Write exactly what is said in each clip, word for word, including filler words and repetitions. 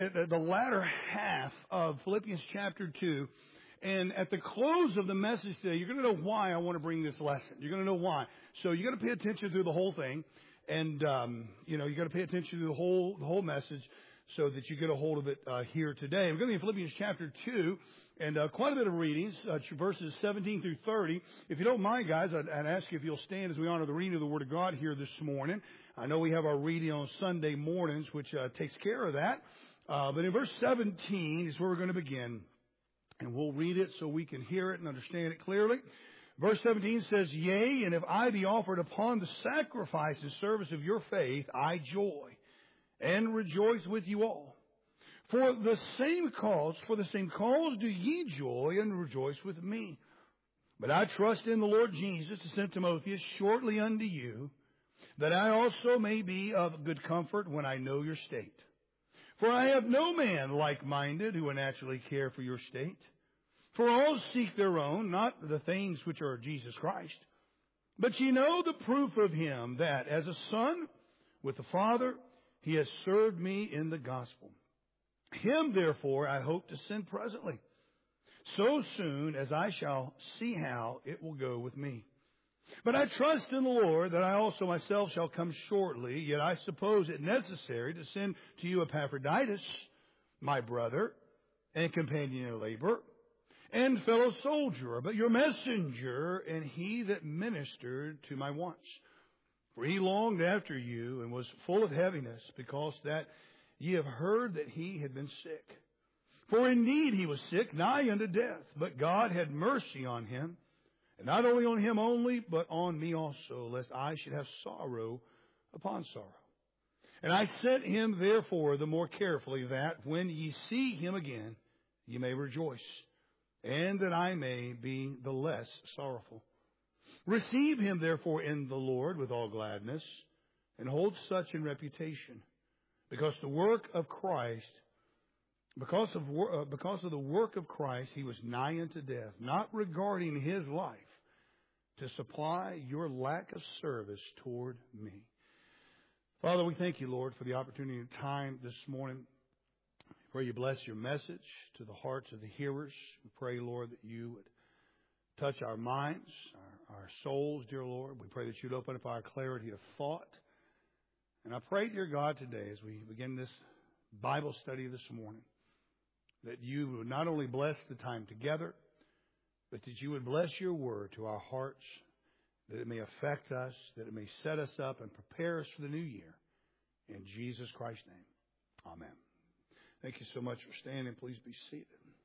the, the latter half of Philippians chapter two. And at the close of the message today, you're going to know why I want to bring this lesson. You're going to know why. So you got to pay attention through the whole thing. And, um, you know, you got to pay attention to the whole, the whole message so that you get a hold of it uh, here today. I'm going to be in Philippians chapter two. And uh, quite a bit of readings, uh, verses seventeen through thirty. If you don't mind, guys, I'd, I'd ask you if you'll stand as we honor the reading of the Word of God here this morning. I know we have our reading on Sunday mornings, which uh, takes care of that. Uh, but in verse seventeen is where we're going to begin. And we'll read it so we can hear it and understand it clearly. Verse seventeen says, "Yea, and if I be offered upon the sacrifice and service of your faith, I joy and rejoice with you all. For the same cause, for the same cause do ye joy and rejoice with me. But I trust in the Lord Jesus to send Timotheus shortly unto you, that I also may be of good comfort when I know your state. For I have no man like-minded who will naturally care for your state. For all seek their own, not the things which are Jesus Christ. But ye know the proof of him, that as a son with the Father, he has served me in the gospel. Him, therefore, I hope to send presently, so soon as I shall see how it will go with me. But I trust in the Lord that I also myself shall come shortly, yet I suppose it necessary to send to you Epaphroditus, my brother and companion in labor, and fellow soldier, but your messenger, and he that ministered to my wants. For he longed after you, and was full of heaviness, because that ye have heard that he had been sick. For indeed he was sick, nigh unto death, but God had mercy on him, and not only on him only, but on me also, lest I should have sorrow upon sorrow. And I sent him therefore the more carefully, that when ye see him again, ye may rejoice, and that I may be the less sorrowful. Receive him therefore in the Lord with all gladness, and hold such in reputation, because the work of Christ, because of uh, because of the work of Christ, he was nigh unto death, not regarding his life, to supply your lack of service toward me." Father, we thank you, Lord, for the opportunity and time this morning. We pray you bless your message to the hearts of the hearers. We pray, Lord, that you would touch our minds, our, our souls, dear Lord. We pray that you'd open up our clarity of thought. And I pray, dear God, today as we begin this Bible study this morning, that you would not only bless the time together, but that you would bless your word to our hearts, that it may affect us, that it may set us up and prepare us for the new year. In Jesus Christ's name, amen. Thank you so much for standing. Please be seated.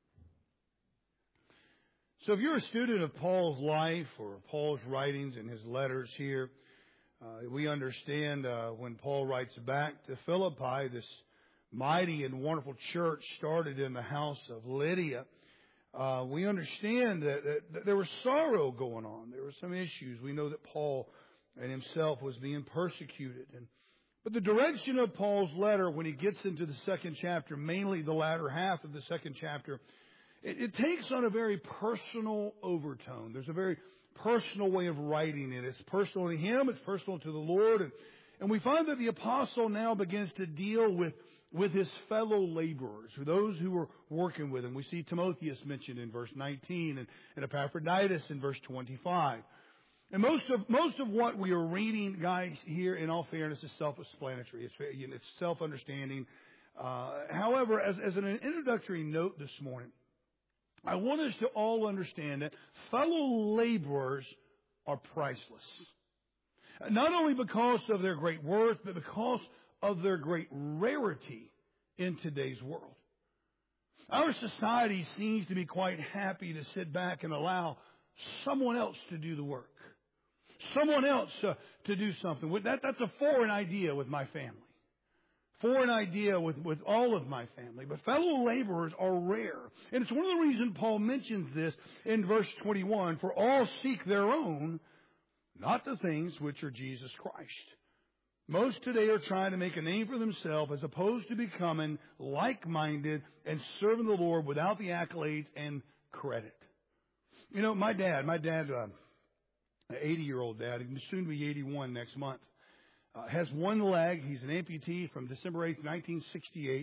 So if you're a student of Paul's life or Paul's writings and his letters here, uh, we understand uh, when Paul writes back to Philippi, this mighty and wonderful church started in the house of Lydia. Uh, we understand that, that, that there was sorrow going on. There were some issues. We know that Paul and himself was being persecuted. And, but the direction of Paul's letter, when he gets into the second chapter, mainly the latter half of the second chapter, it, it takes on a very personal overtone. There's a very personal way of writing it. It's personal to him. It's personal to the Lord. And, and we find that the apostle now begins to deal with with his fellow laborers, those who were working with him. We see Timotheus mentioned in verse nineteen and, and Epaphroditus in verse twenty-five. And most of most of what we are reading, guys, here, in all fairness, is self-explanatory. It's, you know, it's self-understanding. Uh, however, as, as an introductory note this morning, I want us to all understand that fellow laborers are priceless. Not only because of their great worth, but because of their great rarity in today's world. Our society seems to be quite happy to sit back and allow someone else to do the work. Someone else uh, to do something. That, that's a foreign idea with my family. Foreign idea with, with all of my family. But fellow laborers are rare. And it's one of the reasons Paul mentions this in verse twenty-one. For all seek their own, not the things which are Jesus Christ. Most today are trying to make a name for themselves as opposed to becoming like-minded and serving the Lord without the accolades and credit. You know, my dad, my dad, uh, an eighty-year-old dad, he's soon to be eighty-one next month, uh, has one leg. He's an amputee from December eighth, nineteen sixty-eight.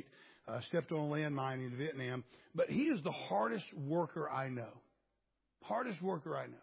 uh, stepped on a landmine in Vietnam. But he is the hardest worker I know. Hardest worker I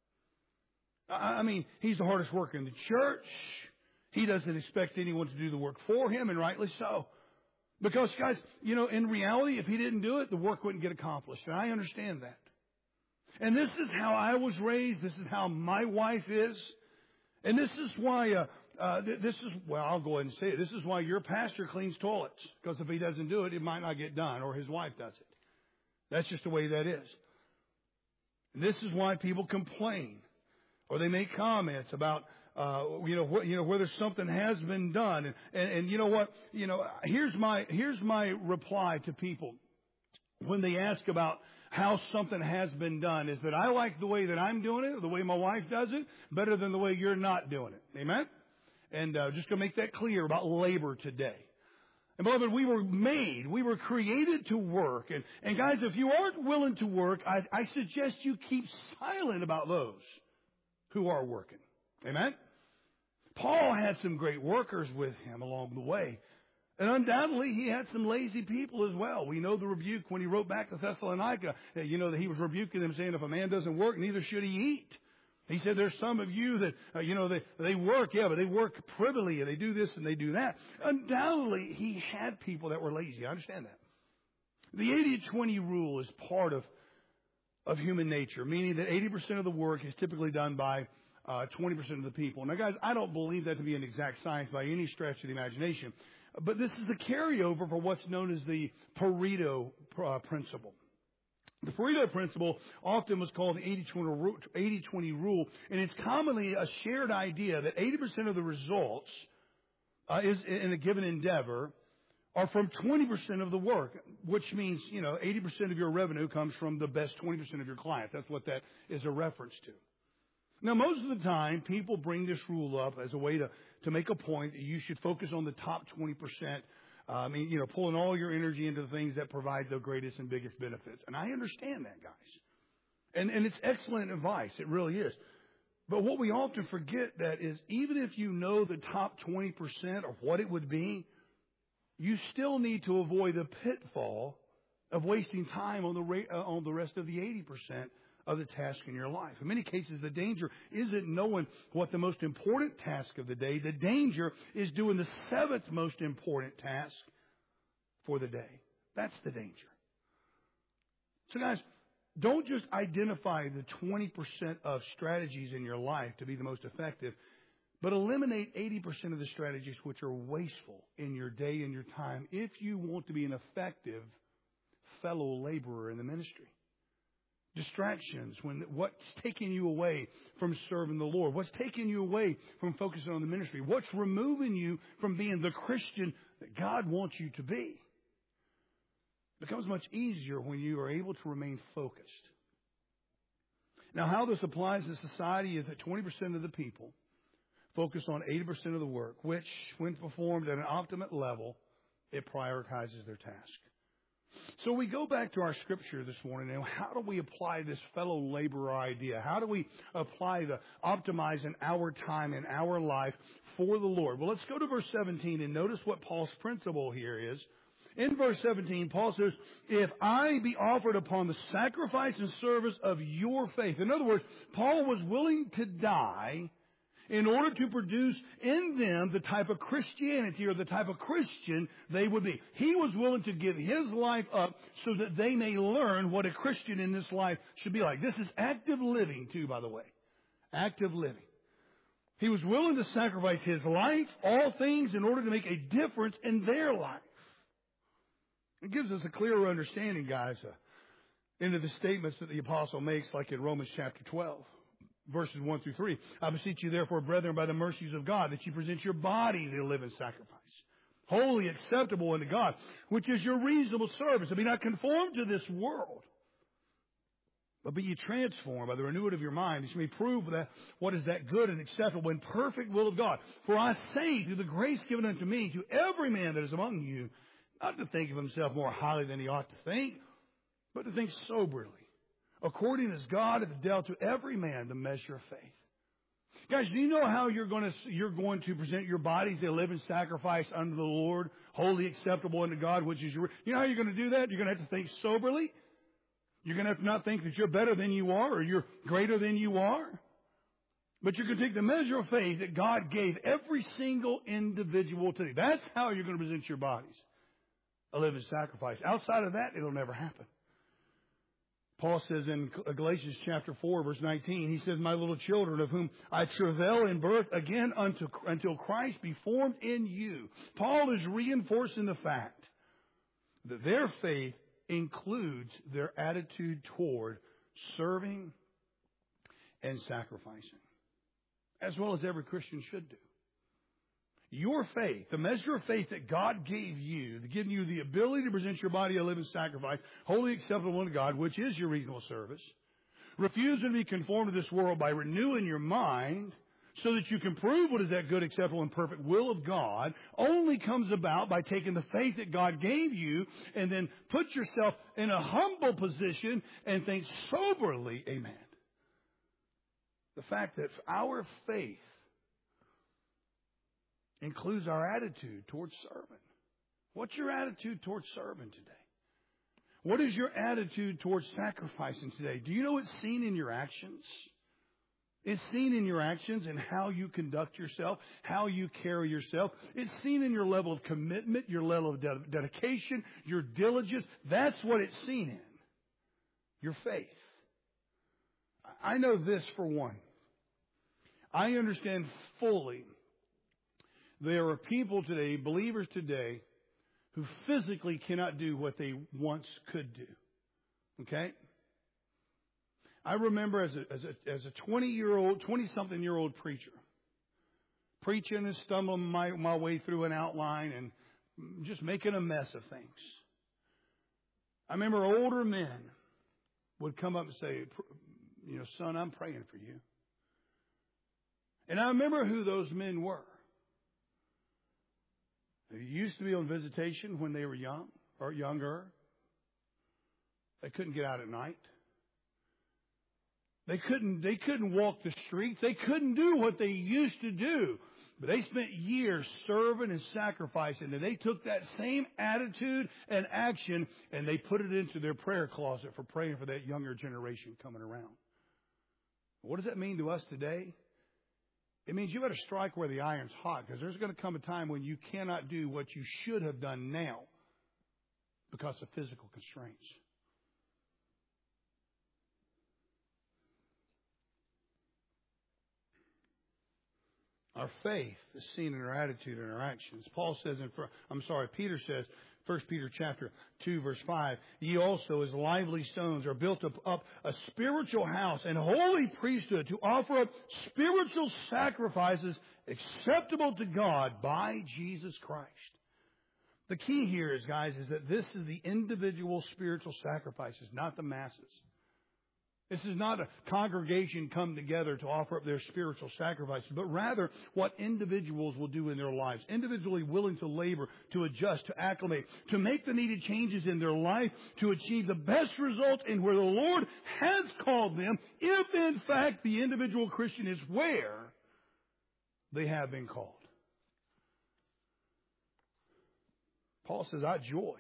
know. I, I mean, he's the hardest worker in the church. He doesn't expect anyone to do the work for him, and rightly so. Because, guys, you know, in reality, if he didn't do it, the work wouldn't get accomplished. And I understand that. And this is how I was raised. This is how my wife is. And this is why, uh, uh, this is, well, I'll go ahead and say it. This is why your pastor cleans toilets. Because if he doesn't do it, it might not get done, or his wife does it. That's just the way that is. And this is why people complain, or they make comments about, uh, you know, what, you know, whether something has been done. And, and, and you know what, you know, here's my, here's my reply to people when they ask about how something has been done, is that I like the way that I'm doing it, or the way my wife does it, better than the way you're not doing it. Amen? And uh, just to make that clear about labor today. And beloved, we were made, we were created to work. And, and guys, if you aren't willing to work, I, I suggest you keep silent about those who are working. Amen? Paul had some great workers with him along the way. And undoubtedly, he had some lazy people as well. We know the rebuke when he wrote back to Thessalonica. You know, that he was rebuking them, saying, if a man doesn't work, neither should he eat. He said, there's some of you that, uh, you know, they, they work, yeah, but they work privily, and they do this and they do that. Undoubtedly, he had people that were lazy. I understand that. The eighty twenty rule is part of, of human nature, meaning that eighty percent of the work is typically done by uh, twenty percent of the people. Now, guys, I don't believe that to be an exact science by any stretch of the imagination. But this is a carryover for what's known as the Pareto uh, principle. The Pareto principle often was called the eighty twenty rule, and it's commonly a shared idea that eighty percent of the results uh, is in a given endeavor are from twenty percent of the work, which means, you know, eighty percent of your revenue comes from the best twenty percent of your clients. That's what that is a reference to. Now, most of the time, people bring this rule up as a way to, to make a point that you should focus on the top twenty percent. Uh, I mean, you know, pulling all your energy into the things that provide the greatest and biggest benefits. And I understand that, guys. And, and it's excellent advice. It really is. But what we often forget that is even if you know the top twenty percent or what it would be, you still need to avoid the pitfall of wasting time on the, ra- uh, on the rest of the eighty percent of the task in your life. In many cases, the danger isn't knowing what the most important task of the day. The danger is doing the seventh most important task for the day. That's the danger. So guys, don't just identify the twenty percent of strategies in your life to be the most effective, but eliminate eighty percent of the strategies which are wasteful in your day and your time if you want to be an effective fellow laborer in the ministry. Distractions, when what's taking you away from serving the Lord? What's taking you away from focusing on the ministry? What's removing you from being the Christian that God wants you to be? It becomes much easier when you are able to remain focused. Now, how this applies to society is that twenty percent of the people focus on eighty percent of the work, which, when performed at an optimate level, it prioritizes their task. So we go back to our scripture this morning, and how do we apply this fellow laborer idea? How do we apply the optimizing our time and our life for the Lord? Well, let's go to verse seventeen and notice what Paul's principle here is. In verse seventeen, Paul says, if I be offered upon the sacrifice and service of your faith. In other words, Paul was willing to die in order to produce in them the type of Christianity or the type of Christian they would be. He was willing to give his life up so that they may learn what a Christian in this life should be like. This is active living too, by the way. Active living. He was willing to sacrifice his life, all things, in order to make a difference in their life. It gives us a clearer understanding, guys, uh, into the statements that the apostle makes, like in Romans chapter twelve. Verses one through three. I beseech you, therefore, brethren, by the mercies of God, that you present your bodies a living sacrifice, holy, acceptable unto God, which is your reasonable service. And be not conformed to this world, but be ye transformed by the renewing of your mind, that you may prove that what is that good and acceptable and perfect will of God. For I say, through the grace given unto me, to every man that is among you, not to think of himself more highly than he ought to think, but to think soberly, according as God hath dealt to every man the measure of faith. Guys, do you know how you're going to you're going to present your bodies a living sacrifice unto the Lord, holy, acceptable unto God, which is your... You know how you're going to do that? You're going to have to think soberly. You're going to have to not think that you're better than you are or you're greater than you are. But you're going to take the measure of faith that God gave every single individual today. That's how you're going to present your bodies, a living sacrifice. Outside of that, it'll never happen. Paul says in Galatians chapter four, verse nineteen, he says, my little children, of whom I travail in birth again unto, until Christ be formed in you. Paul is reinforcing the fact that their faith includes their attitude toward serving and sacrificing, as well as every Christian should do. Your faith, the measure of faith that God gave you, giving you the ability to present your body a living sacrifice, wholly acceptable unto God, which is your reasonable service, refusing to be conformed to this world by renewing your mind so that you can prove what is that good, acceptable, and perfect will of God, only comes about by taking the faith that God gave you and then put yourself in a humble position and think soberly, amen. The fact that our faith includes our attitude towards serving. What's your attitude towards serving today? What is your attitude towards sacrificing today? Do you know it's seen in your actions? It's seen in your actions and how you conduct yourself, how you carry yourself. It's seen in your level of commitment, your level of de- dedication, your diligence. That's what it's seen in. Your faith. I know this for one. I understand fully there are people today, believers today, who physically cannot do what they once could do. Okay? I remember as a, as a, as a twenty-year-old, twenty-something-year-old preacher, preaching and stumbling my, my way through an outline and just making a mess of things. I remember older men would come up and say, you know, son, I'm praying for you. And I remember who those men were. They used to be on visitation when they were young or younger. They couldn't get out at night. They couldn't, they couldn't walk the streets. They couldn't do what they used to do. But they spent years serving and sacrificing. And they took that same attitude and action and they put it into their prayer closet for praying for that younger generation coming around. What does that mean to us today? It means you better strike where the iron's hot, because there's going to come a time when you cannot do what you should have done now because of physical constraints. Our faith is seen in our attitude and our actions. Paul says in, I'm sorry, Peter says, First Peter chapter two, verse five, ye also as lively stones are built up, up a spiritual house and holy priesthood to offer up spiritual sacrifices acceptable to God by Jesus Christ. The key here is, guys, is that this is the individual spiritual sacrifices, not the masses. This is not a congregation come together to offer up their spiritual sacrifices, but rather what individuals will do in their lives. Individually willing to labor, to adjust, to acclimate, to make the needed changes in their life, to achieve the best result in where the Lord has called them, if in fact the individual Christian is where they have been called. Paul says, I joy.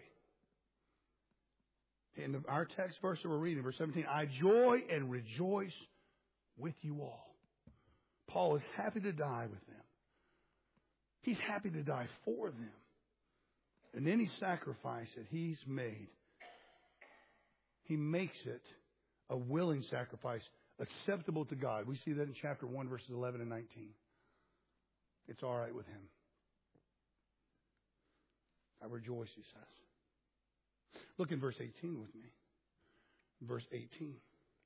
In our text verse that we're reading, verse seventeen, I joy and rejoice with you all. Paul is happy to die with them. He's happy to die for them. And any sacrifice that he's made, he makes it a willing sacrifice, acceptable to God. We see that in chapter one, verses eleven and nineteen. It's all right with him. I rejoice, he says. Look in verse eighteen with me. Verse eighteen.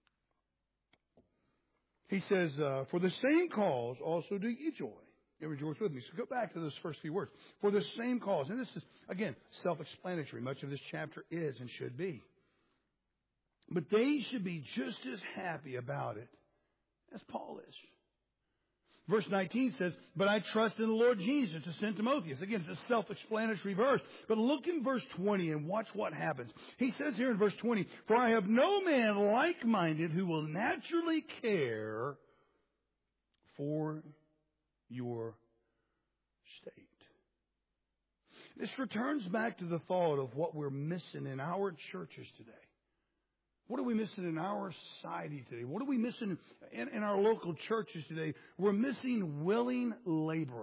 He says, uh, for the same cause also do ye joy. And rejoice with me. So go back to those first few words. For the same cause. And this is, again, self-explanatory. Much of this chapter is and should be. But they should be just as happy about it as Paul is. Verse nineteen says, but I trust in the Lord Jesus to send Timotheus. Again, it's a self-explanatory verse. But look in verse twenty and watch what happens. He says here in verse twenty, for I have no man like-minded who will naturally care for your state. This returns back to the thought of what we're missing in our churches today. What are we missing in our society today? What are we missing in, in our local churches today? We're missing willing laborers.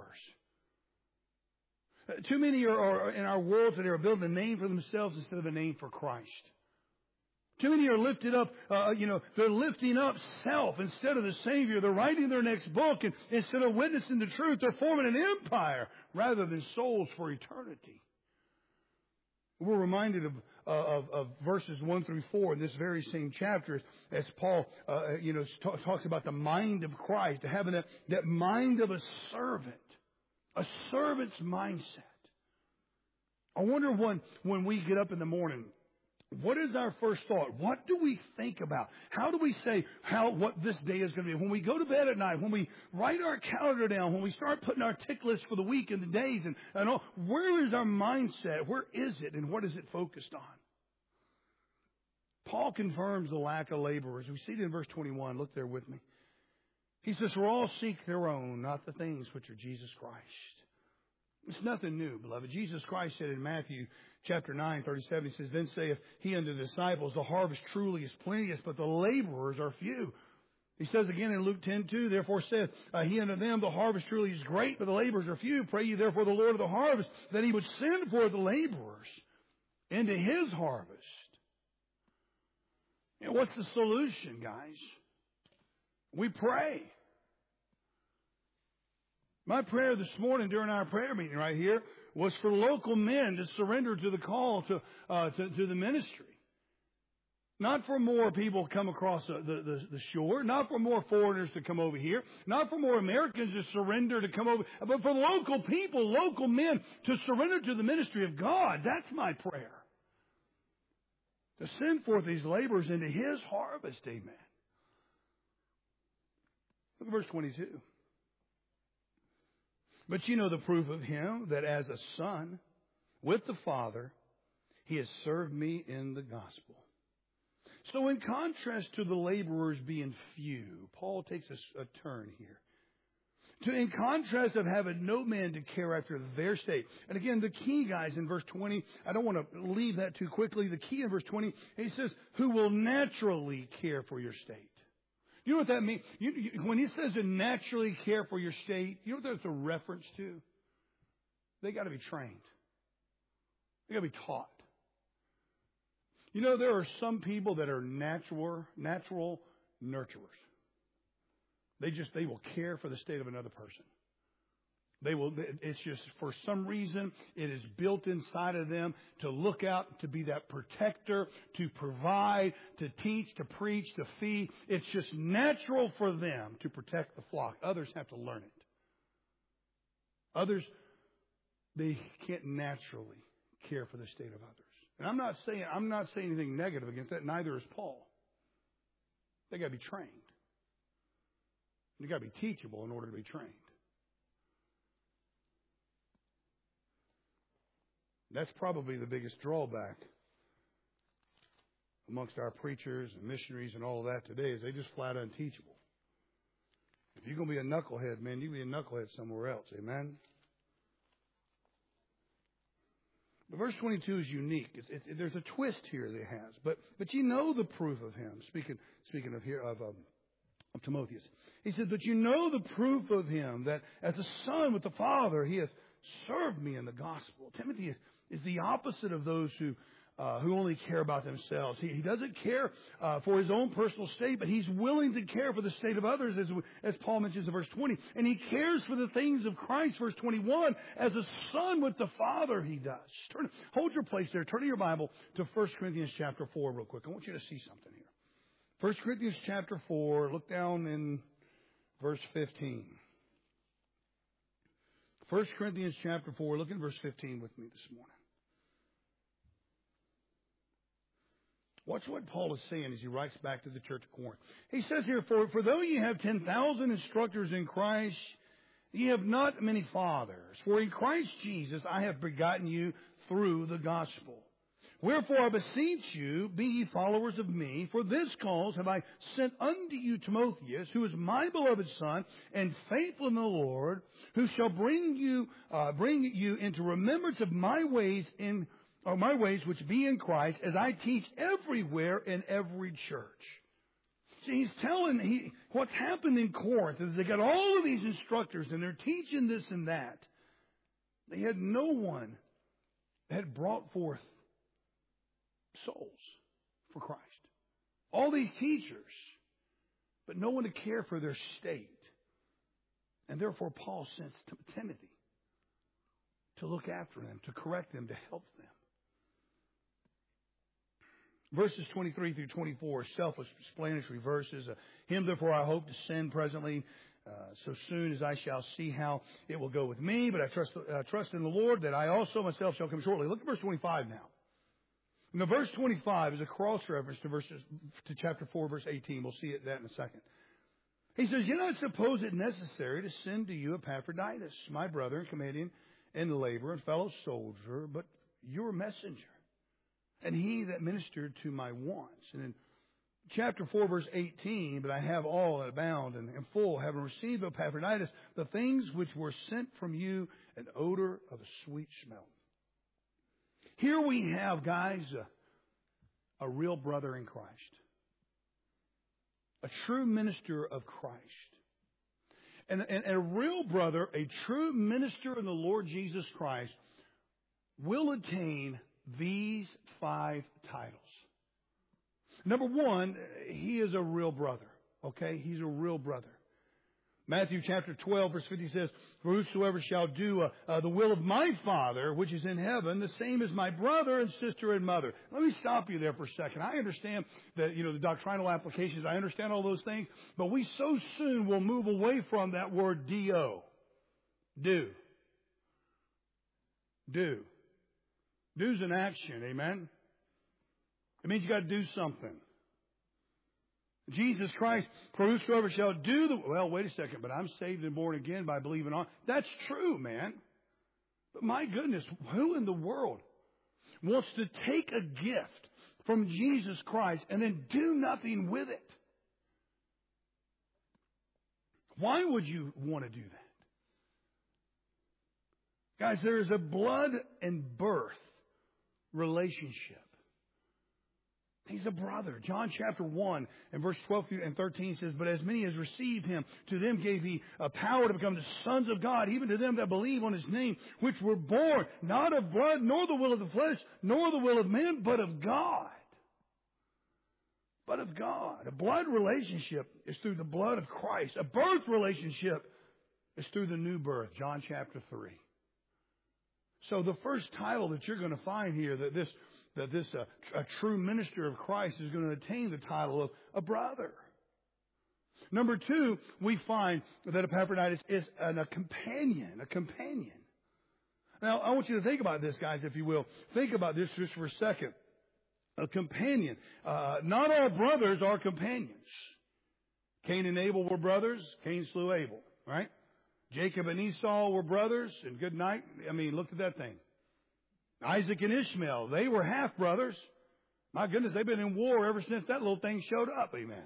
Uh, too many are, are in our world today are building a name for themselves instead of a name for Christ. Too many are lifted up, uh, you know, they're lifting up self instead of the Savior. They're writing their next book, and instead of witnessing the truth, they're forming an empire rather than souls for eternity. We're reminded of, uh, of, of verses one through four in this very same chapter as Paul, uh, you know, t- talks about the mind of Christ, having that, that mind of a servant, a servant's mindset. I wonder when, when we get up in the morning, what is our first thought? What do we think about? How do we say how what this day is going to be? When we go to bed at night, when we write our calendar down, when we start putting our tick list for the week and the days, and, and all, where is our mindset? Where is it, and what is it focused on? Paul confirms the lack of laborers. We see it in verse twenty-one. Look there with me. He says, "For all seek their own, not the things which are Jesus Christ." It's nothing new, beloved. Jesus Christ said in Matthew chapter nine, thirty-seven, he says, "Then saith he unto the disciples, the harvest truly is plenteous, but the laborers are few." He says again in Luke ten, two, "Therefore saith uh, he unto them, the harvest truly is great, but the laborers are few. Pray ye therefore the Lord of the harvest, that he would send forth the laborers into his harvest." You know, what's the solution, guys? We pray. My prayer this morning during our prayer meeting right here was for local men to surrender to the call to uh, to, to the ministry. Not for more people to come across the, the, the shore, not for more foreigners to come over here, not for more Americans to surrender to come over, but for local people, local men to surrender to the ministry of God. That's my prayer. To send forth these laborers into his harvest, amen. Look at verse twenty-two. "But you know the proof of him, that as a son with the Father, he has served me in the gospel." So in contrast to the laborers being few, Paul takes a, a turn here. To, in contrast of having no man to care after their state. And again, the key, guys, in verse twenty, I don't want to leave that too quickly. The key in verse twenty, he says, "who will naturally care for your state." You know what that means? You, you, when he says to naturally care for your state, you know what that's a reference to? They got to be trained. They got to be taught. You know, there are some people that are natural, natural nurturers. They just, they will care for the state of another person. They will, it's just for some reason, it is built inside of them to look out, to be that protector, to provide, to teach, to preach, to feed. It's just natural for them to protect the flock. Others have to learn it. Others, they can't naturally care for the state of others. And I'm not saying, I'm not saying anything negative against that. Neither is Paul. They got to be trained. You got to be teachable in order to be trained. That's probably the biggest drawback amongst our preachers and missionaries and all of that today is they just flat unteachable. If you're going to be a knucklehead, man, you can be a knucklehead somewhere else. Amen? But verse twenty-two is unique. It's, it, it, there's a twist here that it has. But but you know the proof of him. Speaking speaking of here of um, of Timotheus, he said, "But you know the proof of him that as a son with the Father, he hath served me in the gospel." Timothy is the opposite of those who uh, who only care about themselves. He, he doesn't care uh, for his own personal state, but he's willing to care for the state of others, as as Paul mentions in verse twenty. And he cares for the things of Christ, verse twenty-one, as a son with the Father. He does. Turn, hold your place there. Turn to your Bible to First Corinthians chapter four, real quick. I want you to see something here. First Corinthians chapter four. Look down in verse fifteen. First Corinthians chapter four. Look at verse fifteen with me this morning. Watch what Paul is saying as he writes back to the church of Corinth. He says here, for, for though ye have ten thousand instructors in Christ, ye have not many fathers. For in Christ Jesus I have begotten you through the gospel. Wherefore I beseech you, be ye followers of me. For this cause have I sent unto you Timotheus, who is my beloved son, and faithful in the Lord, who shall bring you uh, bring you into remembrance of my ways in or my ways which be in Christ, as I teach everywhere in every church. See, he's telling he what's happened in Corinth is they got all of these instructors, and they're teaching this and that. They had no one that had brought forth souls for Christ. All these teachers, but no one to care for their state. And therefore Paul sends Timothy to look after them, to correct them, to help them. Verses twenty-three through twenty-four, self-explanatory verses. Uh, Him therefore I hope to send presently, uh, so soon as I shall see how it will go with me. But I trust, uh, trust in the Lord that I also myself shall come shortly. Look at verse twenty-five now. Now, verse twenty-five is a cross-reference to verses to chapter four, verse eighteen. We'll see it that in a second. He says, "You not suppose it necessary to send to you Epaphroditus, my brother and companion and laborer and fellow soldier, but your messenger, and he that ministered to my wants." And in chapter four, verse eighteen, "But I have all that abound and am full, having received of Epaphroditus the things which were sent from you, an odor of a sweet smell." Here we have, guys, a, a real brother in Christ. A true minister of Christ. And, and, and a real brother, a true minister in the Lord Jesus Christ, will attain these five titles. Number one, he is a real brother. Okay? He's a real brother. Matthew chapter twelve, verse fifty says, "For whosoever shall do uh, uh, the will of my Father, which is in heaven, the same is my brother and sister and mother." Let me stop you there for a second. I understand that, you know, the doctrinal applications. I understand all those things. But we so soon will move away from that word D O. Do. Do. Do's an action. Amen? It means you got to do something. Jesus Christ, "For whosoever shall do the..." Well, wait a second, but I'm saved and born again by believing on. That's true, man. But my goodness, who in the world wants to take a gift from Jesus Christ and then do nothing with it? Why would you want to do that? Guys, there is a blood and birth relationship. He's a brother. John chapter one and verse twelve and thirteen says, "But as many as received him, to them gave he a power to become the sons of God, even to them that believe on his name, which were born not of blood, nor the will of the flesh, nor the will of man, but of God." But of God. A blood relationship is through the blood of Christ. A birth relationship is through the new birth. John chapter three. So the first title that you're going to find here, that this that this uh, a true minister of Christ is going to attain the title of a brother. Number two, we find that Epaphroditus is an, a companion, a companion. Now, I want you to think about this, guys, if you will. Think about this just for a second. A companion. Uh, not all brothers are companions. Cain and Abel were brothers. Cain slew Abel, right? Jacob and Esau were brothers, and good night. I mean, look at that thing. Isaac and Ishmael, they were half-brothers. My goodness, they've been in war ever since that little thing showed up. Amen.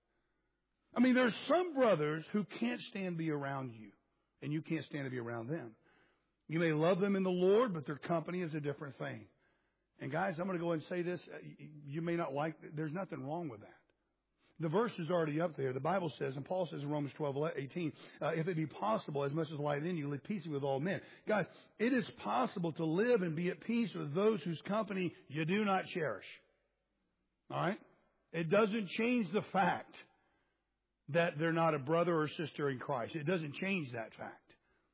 I mean, there's some brothers who can't stand to be around you, and you can't stand to be around them. You may love them in the Lord, but their company is a different thing. And guys, I'm going to go ahead and say this. You may not like it. There's nothing wrong with that. The verse is already up there. The Bible says, and Paul says in Romans twelve, eighteen, uh, "If it be possible, as much as light in you, live peaceably with all men." Guys, it is possible to live and be at peace with those whose company you do not cherish. All right? It doesn't change the fact that they're not a brother or sister in Christ. It doesn't change that fact.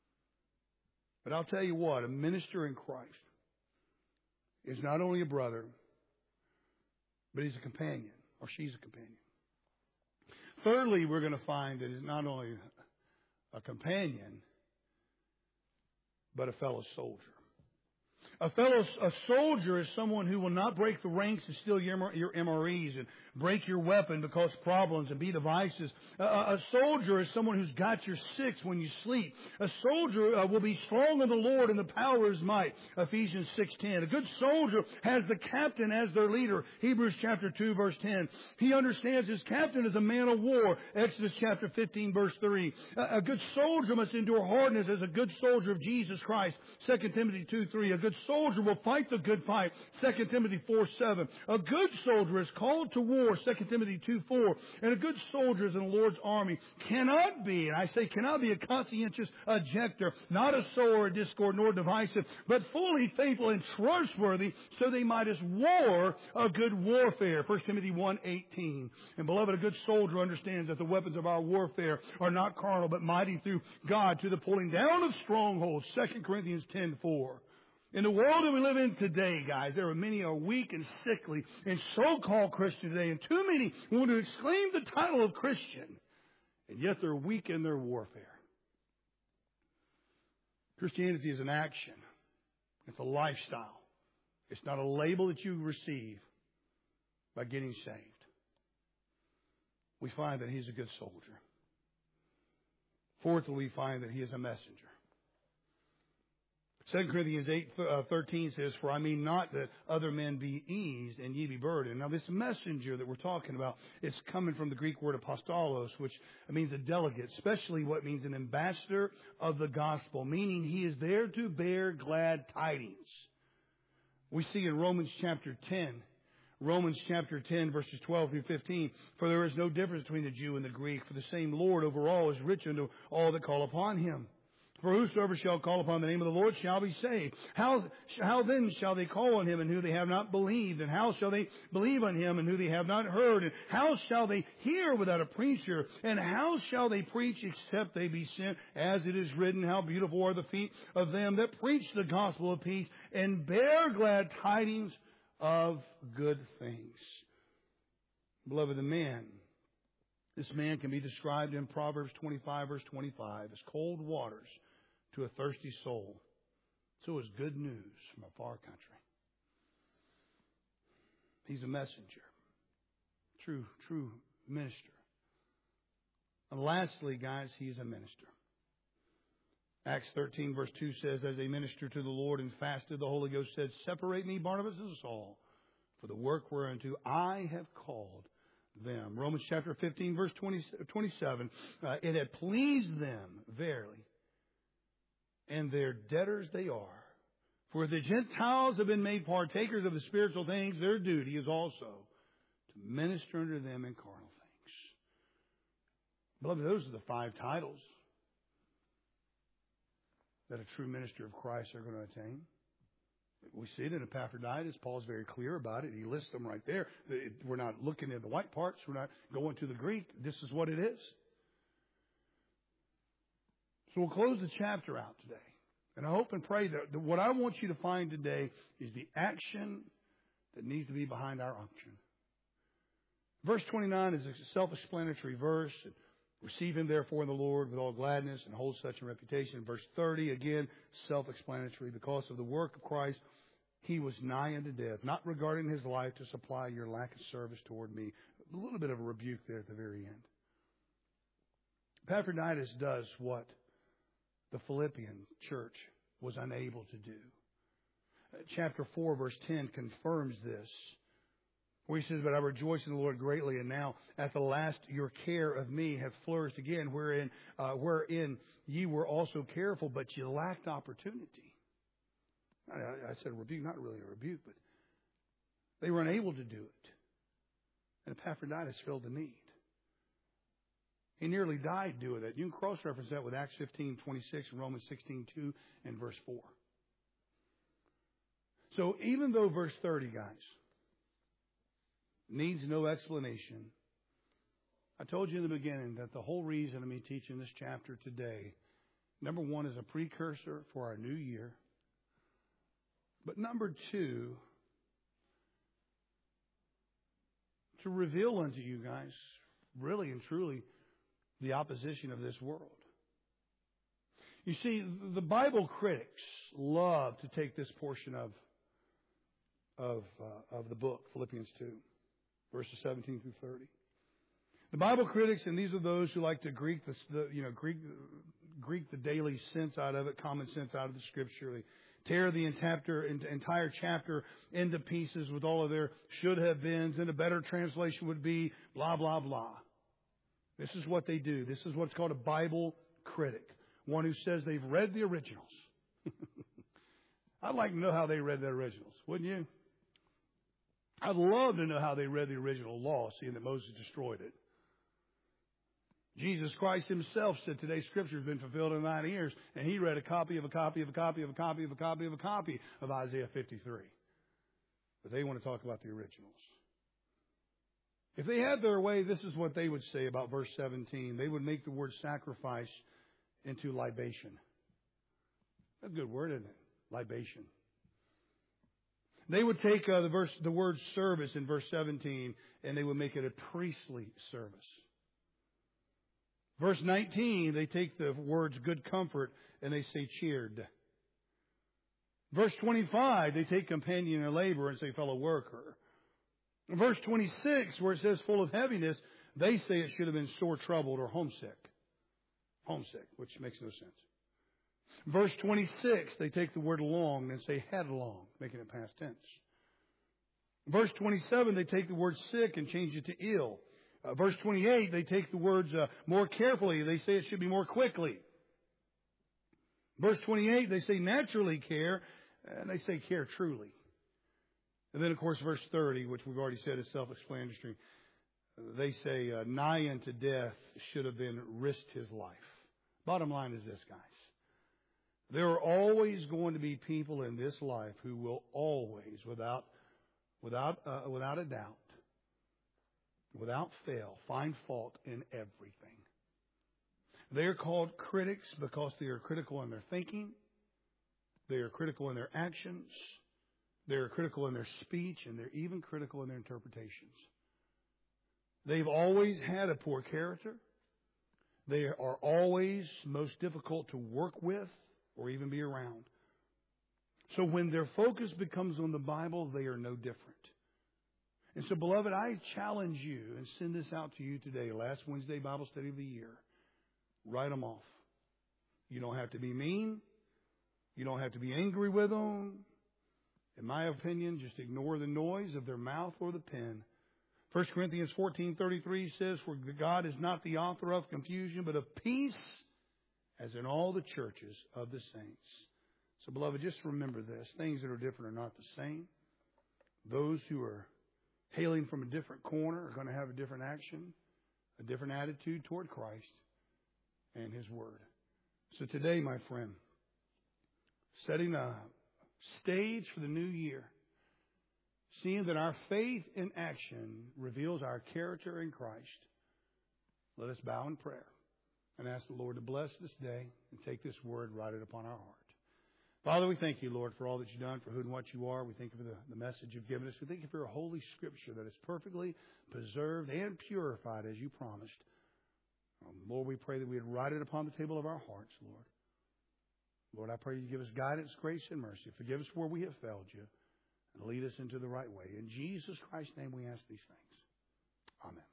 But I'll tell you what, a minister in Christ is not only a brother, but he's a companion, or she's a companion. Thirdly, we're going to find that he's not only a companion, but a fellow soldier. A fellow, a soldier is someone who will not break the ranks and steal your, your M R Es and break your weapon because problems and be devices. A, a soldier is someone who's got your six when you sleep. A soldier uh, will be strong in the Lord and the power of His might. Ephesians six ten. A good soldier has the captain as their leader. Hebrews chapter two verse ten. He understands his captain is a man of war. Exodus chapter fifteen verse three. A, a good soldier must endure hardness as a good soldier of Jesus Christ. Second Timothy two three. A good soldier will fight the good fight. Second Timothy four seven. A good soldier is called to war. Second Timothy two four. And a good soldier is in the Lord's army cannot be, and I say cannot be, a conscientious objector, not a sower or discord nor divisive, but fully faithful and trustworthy, so they might as war a good warfare. First Timothy one eighteen. And beloved, a good soldier understands that the weapons of our warfare are not carnal, but mighty through God to the pulling down of strongholds. Second Corinthians ten four. In the world that we live in today, guys, there are many who are weak and sickly and so-called Christian today, and too many want to exclaim the title of Christian, and yet they're weak in their warfare. Christianity is an action. It's a lifestyle. It's not a label that you receive by getting saved. We find that He's a good soldier. Fourthly, we find that He is a messenger. Second Corinthians eight thirteen says, "For I mean not that other men be eased and ye be burdened." Now this messenger that we're talking about is coming from the Greek word apostolos, which means a delegate, especially what means an ambassador of the gospel, meaning he is there to bear glad tidings. We see in Romans chapter ten, Romans chapter ten, verses twelve through fifteen, "For there is no difference between the Jew and the Greek, for the same Lord over all is rich unto all that call upon Him. For whosoever shall call upon the name of the Lord shall be saved. How, how then shall they call on Him in who they have not believed? And how shall they believe on Him in who they have not heard? And how shall they hear without a preacher? And how shall they preach except they be sent? As it is written, how beautiful are the feet of them that preach the gospel of peace and bear glad tidings of good things." Beloved, the man, this man can be described in Proverbs twenty-five verse twenty-five as cold waters to a thirsty soul. So is good news from a far country. He's a messenger. True, true minister. And lastly, guys, he's a minister. Acts thirteen verse two says, "As they ministered to the Lord and fasted, the Holy Ghost said, Separate me, Barnabas and Saul, for the work whereunto I have called them." Romans chapter fifteen verse twenty, twenty-seven. Uh, "it had pleased them verily, and their debtors they are. For the Gentiles have been made partakers of the spiritual things, their duty is also to minister unto them in carnal things." Beloved, those are the five titles that a true minister of Christ are going to attain. We see it in Epaphroditus. Paul's very clear about it. He lists them right there. We're not looking at the white parts. We're not going to the Greek. This is what it is. So we'll close the chapter out today. And I hope and pray that what I want you to find today is the action that needs to be behind our unction. Verse twenty-nine is a self-explanatory verse. "Receive him therefore in the Lord with all gladness and hold such a reputation." Verse thirty, again, self-explanatory. "Because of the work of Christ, he was nigh unto death, not regarding his life to supply your lack of service toward me." A little bit of a rebuke there at the very end. Epaphroditus does what the Philippian church was unable to do. Chapter four, verse ten confirms this, where he says, "But I rejoice in the Lord greatly, and now at the last your care of me hath flourished again, wherein uh, wherein ye were also careful, but ye lacked opportunity." I, I said rebuke, not really a rebuke, but they were unable to do it. And Epaphroditus filled the need. He nearly died doing that. You can cross-reference that with Acts fifteen twenty-six and Romans sixteen two and verse four. So even though verse thirty, guys, needs no explanation, I told you in the beginning that the whole reason of me teaching this chapter today, number one, is a precursor for our new year. But number two, to reveal unto you guys, really and truly, the opposition of this world. You see, the Bible critics love to take this portion of of uh, of the book, Philippians two, verses seventeen through thirty. The Bible critics, and these are those who like to Greek the, the you know Greek Greek the daily sense out of it, common sense out of the Scripture. They tear the entire, entire chapter into pieces with all of their should have beens, and a better translation would be blah blah blah. This is what they do. This is what's called a Bible critic. One who says they've read the originals. I'd like to know how they read the originals, wouldn't you? I'd love to know how they read the original law, seeing that Moses destroyed it. Jesus Christ himself said today's scripture has been fulfilled in nine years, and he read a copy of a copy of a copy of a copy of a copy of a copy of Isaiah fifty-three. But they want to talk about the originals. If they had their way, this is what they would say about verse seventeen. They would make the word sacrifice into libation. That's a good word, isn't it? Libation. They would take uh, the verse, the word service in verse seventeen, and they would make it a priestly service. Verse nineteen, they take the words good comfort and they say cheered. Verse twenty-five, they take companion in labor and say fellow worker. Verse twenty-six, where it says full of heaviness, they say it should have been sore troubled or homesick. Homesick, which makes no sense. Verse twenty-six, they take the word long and say headlong, making it past tense. Verse twenty-seven, they take the word sick and change it to ill. Uh, verse twenty-eight, they take the words uh, more carefully. They say it should be more quickly. Verse twenty-eight, they say naturally care, and they say care truly. And then, of course, verse thirty, which we've already said is self-explanatory, they say uh, nigh unto death should have been risked his life. Bottom line is this, guys. There are always going to be people in this life who will always, without, without, uh, without a doubt, without fail, find fault in everything. They are called critics because they are critical in their thinking. They are critical in their actions. They are critical in their speech, and they're even critical in their interpretations. They've always had a poor character. They are always most difficult to work with or even be around. So when their focus becomes on the Bible, they are no different. And so, beloved, I challenge you and send this out to you today, last Wednesday Bible study of the year. Write them off. You don't have to be mean. You don't have to be angry with them. In my opinion, just ignore the noise of their mouth or the pen. First Corinthians fourteen thirty-three says, for God is not the author of confusion, but of peace, as in all the churches of the saints. So, beloved, just remember this. Things that are different are not the same. Those who are hailing from a different corner are going to have a different action, a different attitude toward Christ and His Word. So today, my friend, setting a stage for the new year, seeing that our faith in action reveals our character in Christ, let us bow in prayer and ask the Lord to bless this day and take this word, write it upon our heart. Father, we thank you, Lord, for all that you've done, for who and what you are. We thank you for the, the message you've given us. We thank you for your holy scripture that is perfectly preserved and purified as you promised. Um, Lord, we pray that we would write it upon the table of our hearts, Lord. Lord, I pray you give us guidance, grace, and mercy. Forgive us where we have failed you and lead us into the right way. In Jesus Christ's name we ask these things. Amen.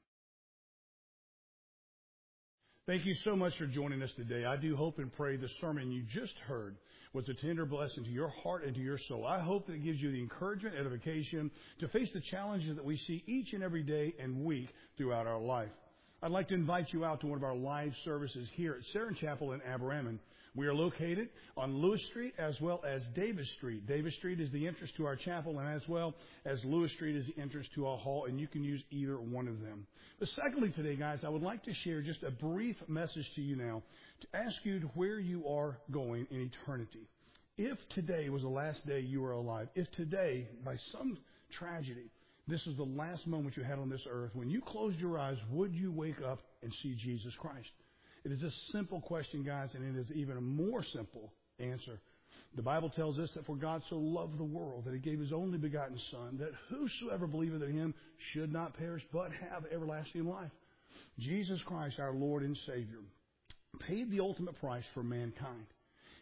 Thank you so much for joining us today. I do hope and pray the sermon you just heard was a tender blessing to your heart and to your soul. I hope that it gives you the encouragement, edification to face the challenges that we see each and every day and week throughout our life. I'd like to invite you out to one of our live services here at Saron Chapel in Aberraman. We are located on Lewis Street as well as Davis Street. Davis Street is the entrance to our chapel, and as well as Lewis Street is the entrance to our hall, and you can use either one of them. But secondly today, guys, I would like to share just a brief message to you now to ask you to where you are going in eternity. If today was the last day you were alive, if today, by some tragedy, this is the last moment you had on this earth, when you closed your eyes, would you wake up and see Jesus Christ? It is a simple question, guys, and it is even a more simple answer. The Bible tells us that for God so loved the world that He gave His only begotten Son, that whosoever believeth in Him should not perish but have everlasting life. Jesus Christ, our Lord and Savior, paid the ultimate price for mankind.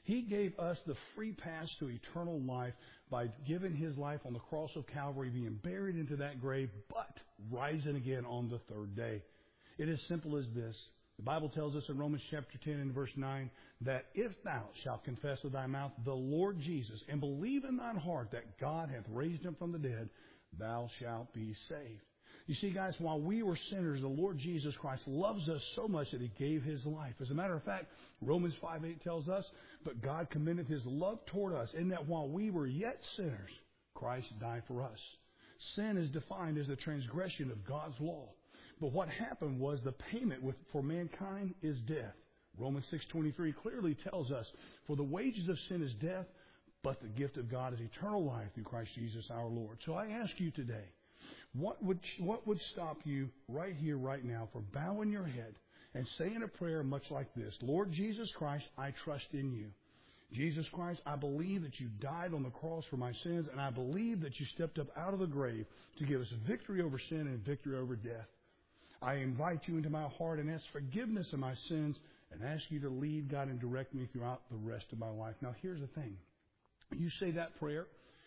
He gave us the free pass to eternal life by giving His life on the cross of Calvary, being buried into that grave, but rising again on the third day. It is simple as this. The Bible tells us in Romans chapter ten and verse nine that if thou shalt confess with thy mouth the Lord Jesus and believe in thine heart that God hath raised Him from the dead, thou shalt be saved. You see, guys, while we were sinners, the Lord Jesus Christ loves us so much that He gave His life. As a matter of fact, Romans five eight tells us, but God commended His love toward us in that while we were yet sinners, Christ died for us. Sin is defined as the transgression of God's law. But what happened was the payment with, for mankind is death. Romans six twenty-three clearly tells us, for the wages of sin is death, but the gift of God is eternal life through Christ Jesus our Lord. So I ask you today, what would, what would stop you right here, right now, from bowing your head and saying a prayer much like this? Lord Jesus Christ, I trust in you. Jesus Christ, I believe that you died on the cross for my sins, and I believe that you stepped up out of the grave to give us victory over sin and victory over death. I invite you into my heart and ask forgiveness of my sins and ask you to lead, God, and direct me throughout the rest of my life. Now, here's the thing. You say that prayer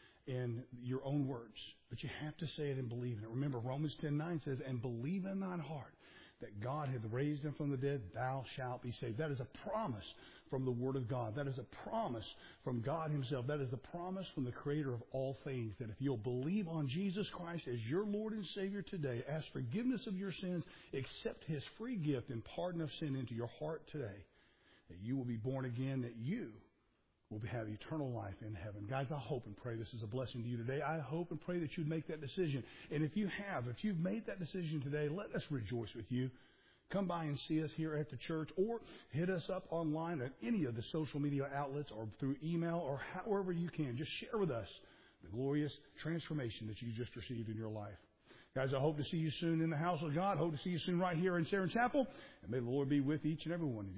in your own words, but you have to say it and believe in it. Remember, Romans ten nine says, and believe in thine heart that God hath raised Him from the dead, thou shalt be saved. That is a promise from the Word of God. That is a promise from God Himself. That is the promise from the Creator of all things, that if you'll believe on Jesus Christ as your Lord and Savior today, ask forgiveness of your sins, accept His free gift and pardon of sin into your heart today, that you will be born again, that you will have eternal life in heaven. Guys, I hope and pray this is a blessing to you today. I hope and pray that you'd make that decision. And if you have, if you've made that decision today, let us rejoice with you. Come by and see us here at the church, or hit us up online at any of the social media outlets or through email or however you can. Just share with us the glorious transformation that you just received in your life. Guys, I hope to see you soon in the house of God. Hope to see you soon right here in Sharon Chapel. And may the Lord be with each and every one of you.